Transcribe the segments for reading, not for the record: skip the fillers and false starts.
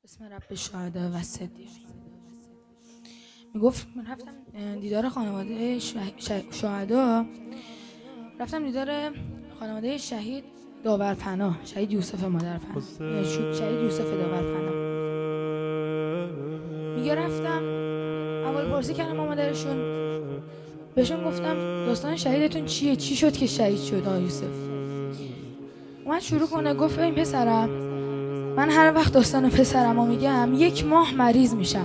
اسم رب الشهداء و صدیقین. میگفت من رفتم دیدار خانواده شهدا، رفتم دیدار خانواده شهید داورپناه، شهید یوسف مادرپناه، شهید یوسف داورپناه. میگه رفتم اول پرسی کردم مادرشون، بهشون گفتم داستان شهیدتون چیه؟ چی شد که شهید شد آقا یوسف؟ اومد شروع کنه گفت این پسرم، من هر وقت داستان پسرمو میگم 1 ماه مریض میشم.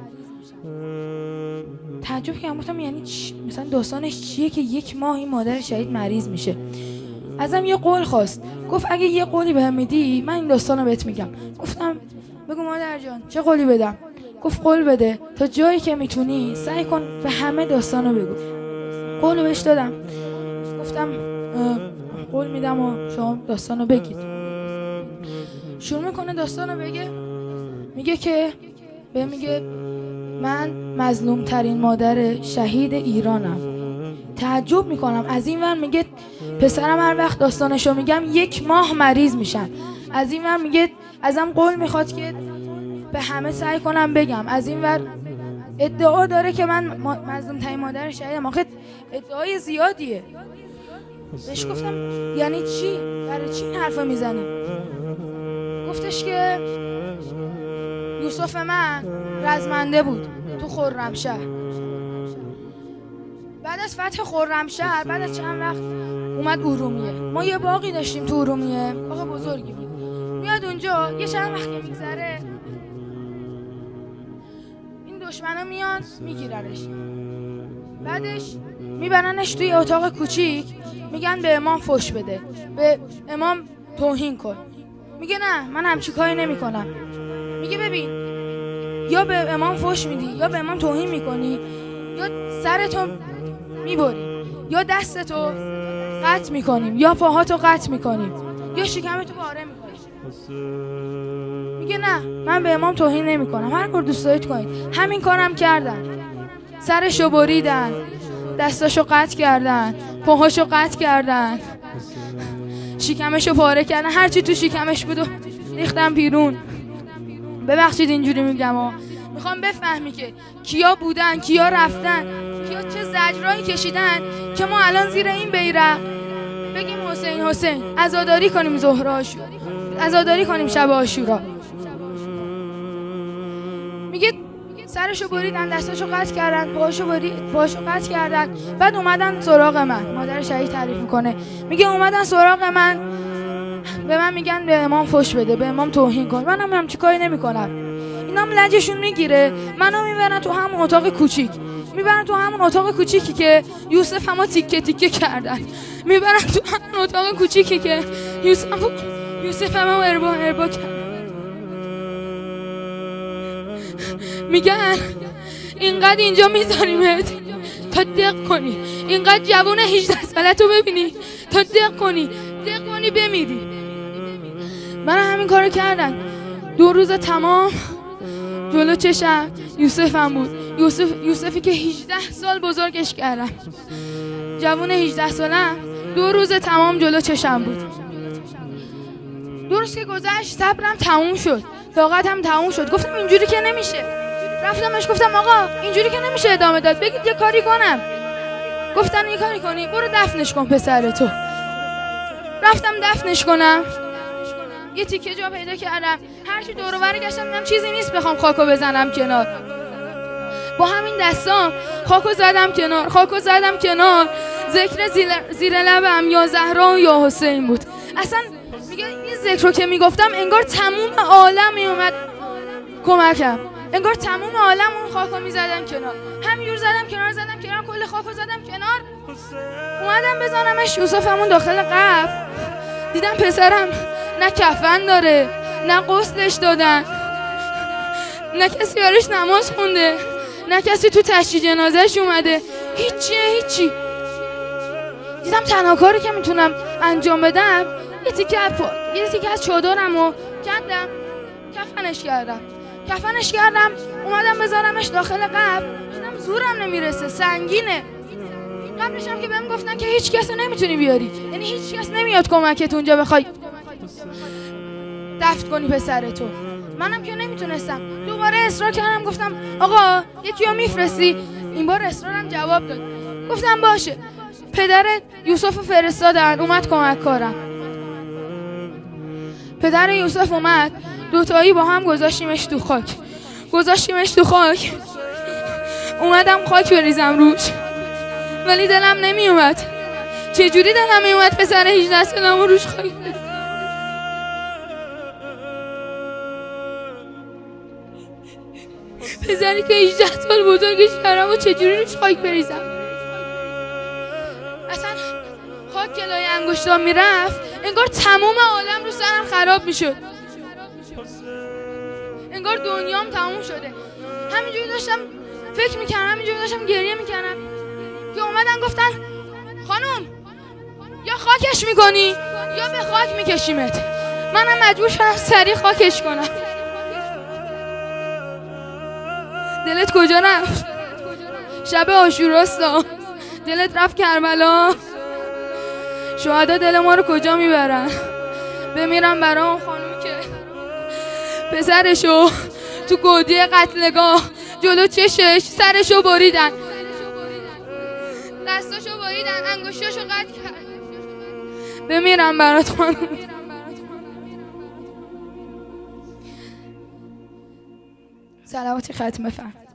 تعجب کردم، گفتم یعنی مثلا داستانش چیه که 1 ماه این مادر شهید مریض میشه؟ ازم یه قول خواست، گفت اگه یه قولی بهم میدی من این داستانو بهت میگم. گفتم بگو مادر جان چه قولی بدم؟ گفت قول بده تا جایی که میتونی سعی کن به همه داستانو بگو. قولو بهش دادم، گفتم قول میدم و شما داستانو بگید. شروع میکنه داستانو بگه، میگه من مظلوم ترین مادر شهید ایرانم. تعجب میکنم، از این ور میگه پسرم هر وقت داستانشو میگم 1 ماه مریض میشم، از این ور میگه ازم قول میخواد که به همه سعی کنم بگم، از این ور ادعا داره که من مظلوم ترین مادر شهیدم. آخه ادعای زیادیه. بهش گفتم یعنی چی؟ برای چی این حرفو میزنی؟ گفتش که یوسف من رزمنده بود تو خرمشهر. بعد از فتح خرمشهر، بعد از چند وقت اومد ارومیه. ما یه باغی داشتیم تو ارومیه، باغ بزرگی بود. میاد اونجا یه چند وقت که میگذره این دشمنا میان میگیرنش، بعدش میبرنش توی اتاق کوچیک، میگن به امام فحش بده، به امام توهین کن. میگه نه من همچین کاری نمی‌کنم. میگه ببین یا به امام فحش میدی یا به امام توهین میکنی، یا سرتو میبری، یا دستتو قطع میکنیم، یا پاهاتو قطع میکنیم، یا شکمتو پاره میکنیم. میگه نه من به امام توهین نمیکنم، هر کار دوست دارید کنید. همین کارم کردن، سرشو بریدن، دستاشو قطع کردن، پاهاشو قطع کردن، شکمشو پاره کردن، هرچی تو شکمش بود و ریختن بیرون. ببخشید اینجوری میگم و میخوام بفهمی که کیا بودن، کیا رفتن، کیا چه زجرایی کشیدن که ما الان زیر این بیرق بگیم حسین حسین، عزاداری کنیم ظهر عاشورا، عزاداری کنیم شب عاشورا. میگه سرشو بریدن، دستاشو قطع کردن، پاهاشو قطع کردن. بعد اومدن سراغ من. مادر شهید تعریف میکنه، میگه اومدن سراغ من، به من میگن به امام فحش بده، به امام توهین کن. منم همچی کاری نمیکنم. اینام لجشون میگیره، منو میبرن تو همون اتاق کوچیک، میبرن تو همون اتاق کوچیکی که یوسف همو تیکه تیکه کردن، میبرن تو همون اتاق کوچیکی که یوسف همو اربا کردن. میگن اینقدر اینجا میذاریمت تا دق کنی، اینقدر جوون 18 سالتو ببینی تا دق کنی بمیری. من همین کارو کردن. 2 روز تمام جلو چشم یوسفم بود. یوسفی که 18 سال بزرگش کردم، جوون 18 سالم 2 روز تمام جلو چشم بود. 2 روز که گذشت صبرم تموم شد، طاقتم تموم شد. گفتم اینجوری که نمیشه. رفتمش گفتم آقا اینجوری که نمیشه ادامه داد، بگید یه کاری کنم. گفتن یه کاری کنی، برو دفنش کن پسرتو. رفتم دفنش کنم. یه تیکه جا پیدا کردم، هرچی دور و بر گشتم دیدم چیزی نیست بخوام خاکو بزنم کنار. با همین دستام خاکو زدم کنار. ذکر زیر لبم یا زهرا و یا حسین بود. اصلا میگه این ذکر رو که میگفتم انگار تموم عالم میومد کمکم، انگار تموم عالم اون خاکو میزدم کنار. همینجور زدم کنار، کل خاکو زدم کنار. اومدم بزنمش یوسفمون داخل قبر، دیدم پسرم نه کفن داره، نه غسلش دادن، نه کسی براش نماز خونده، نه کسی تو تشییع جنازهش اومده، هیچی. دیدم تنها کاری که میتونم انجام بدم یه تیکه از چادرمو کندم، کفنش کردم، اومدم بذارمش داخل قبر. دیدم زورم نمیرسه، سنگینه. قبلش هم که بهم گفتن که هیچ کس نمیتونی بیاری، یعنی هیچ کس نمیاد کمکت اونجا بخوای دفن کنی پسرتو. منم که نمیتونستم. دوباره اصرار کردم، گفتم آقا یکی رو میفرستی؟ این بار اصرارم جواب داد. گفتم باشه. پدر یوسف فرستادن، اومد کمک کارم. پدر یوسف اومد، دوتایی با هم گذاشتیمش تو خاک. اومدم خاک بریزم روش، ولی دلم نمی اومد. چجوری دلم می اومد پسر 18 سالمو روش خاک بریزم؟ پسری که 18 سال بزرگش کردم و چجوری روش خاک بریزم؟ اصلا خاک که لای انگشتام میرفت انگار تمام عالم رو سرم خراب میشد. انگار دنیام تموم شده. همینجوری داشتم فکر میکردم، همینجوری داشتم گریه میکردم که اومدن گفتن خانم یا خاکش میکنی یا به خاک میکشیمت. منم مجبور شدم سریع خاکش کنم. دلت کجا رفت؟ شب عاشوراستا دلت رفت کربلا. شهدا دل ما رو کجا میبرن؟ بمیرم برای اون خانومی که پسرشو تو گودی قتلگاه جلو چشش سرشو بریدن، دستاشو بریدن، انگشتاشو قطع کرد. بمیرم برات خانوم. صلواتی ختم بفرم.